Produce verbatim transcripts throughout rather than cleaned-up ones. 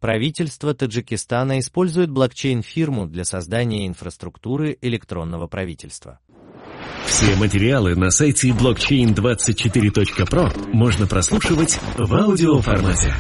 Правительство Таджикистана использует блокчейн-фирму для создания инфраструктуры электронного правительства. Все материалы на сайте блокчейн двадцать четыре точка про можно прослушивать в аудиоформате.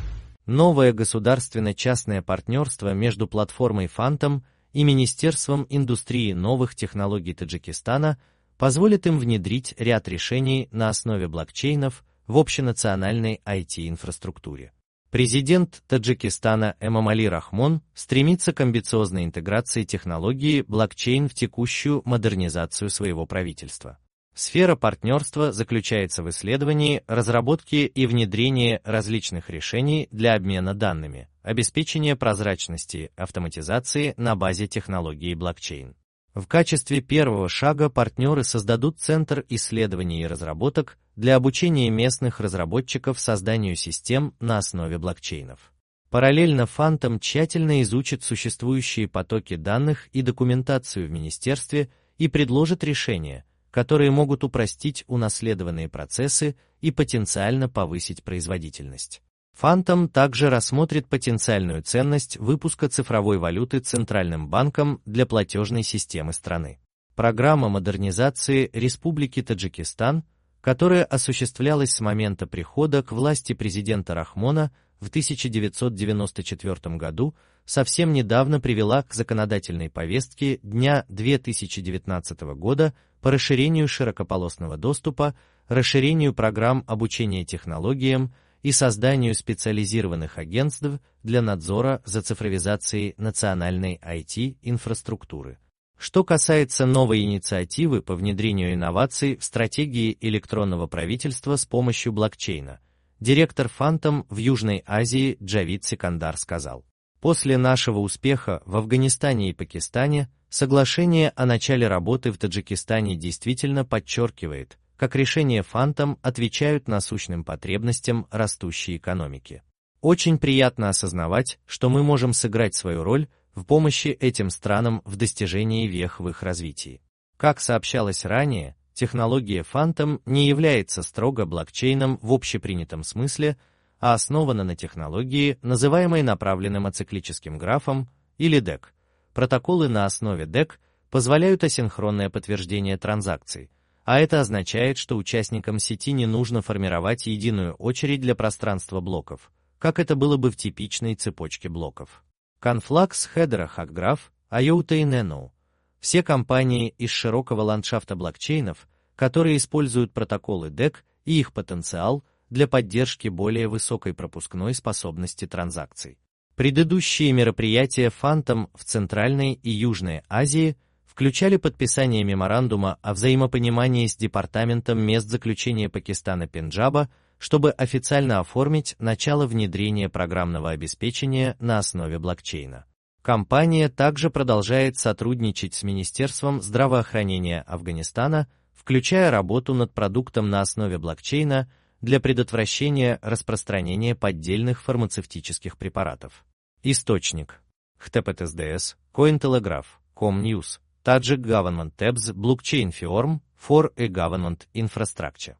Новое государственно-частное партнерство между платформой Phantom и Министерством индустрии новых технологий Таджикистана позволит им внедрить ряд решений на основе блокчейнов в общенациональной ай ти-инфраструктуре. Президент Таджикистана Эмомали Рахмон стремится к амбициозной интеграции технологии блокчейн в текущую модернизацию своего правительства. Сфера партнерства заключается в исследовании, разработке и внедрении различных решений для обмена данными, обеспечения прозрачности, автоматизации на базе технологии блокчейн. В качестве первого шага партнеры создадут Центр исследований и разработок для обучения местных разработчиков созданию систем на основе блокчейнов. Параллельно Phantom тщательно изучит существующие потоки данных и документацию в министерстве и предложит решения, которые могут упростить унаследованные процессы и потенциально повысить производительность. Phantom также рассмотрит потенциальную ценность выпуска цифровой валюты Центральным банком для платежной системы страны. Программа модернизации Республики Таджикистан, которая осуществлялась с момента прихода к власти президента Рахмона в тысяча девятьсот девяносто четвёртом году, совсем недавно привела к законодательной повестке дня две тысячи девятнадцатого года по расширению широкополосного доступа, расширению программ обучения технологиям и созданию специализированных агентств для надзора за цифровизацией национальной ай ти-инфраструктуры. Что касается новой инициативы по внедрению инноваций в стратегии электронного правительства с помощью блокчейна, директор Phantom в Южной Азии Джавид Сикандар сказал: «После нашего успеха в Афганистане и Пакистане, соглашение о начале работы в Таджикистане действительно подчеркивает, как решения Phantom отвечают насущным потребностям растущей экономики. Очень приятно осознавать, что мы можем сыграть свою роль в помощи этим странам в достижении вех в их развитии». Как сообщалось ранее, технология Phantom не является строго блокчейном в общепринятом смысле, а основана на технологии, называемой направленным ациклическим графом, или ди и си. Протоколы на основе ди и си позволяют асинхронное подтверждение транзакций, а это означает, что участникам сети не нужно формировать единую очередь для пространства блоков, как это было бы в типичной цепочке блоков. Conflux, Hedera, Hackgraph, ай о ти и Nano – все компании из широкого ландшафта блокчейнов, которые используют протоколы ди и си и их потенциал для поддержки более высокой пропускной способности транзакций. Предыдущие мероприятия Phantom в Центральной и Южной Азии включали подписание меморандума о взаимопонимании с Департаментом мест заключения Пакистана Пенджаба, чтобы официально оформить начало внедрения программного обеспечения на основе блокчейна. Компания также продолжает сотрудничать с Министерством здравоохранения Афганистана, включая работу над продуктом на основе блокчейна для предотвращения распространения поддельных фармацевтических препаратов. Источник: эйч ти ти пи эс ди эс, Cointelegraph, Comnews, Tajik Government Tabs Blockchain Firm for a Government Infrastructure.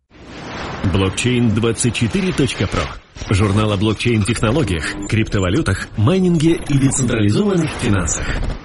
блокчейн двадцать четыре точка про. Журнал о блокчейн-технологиях, криптовалютах, майнинге и децентрализованных финансах.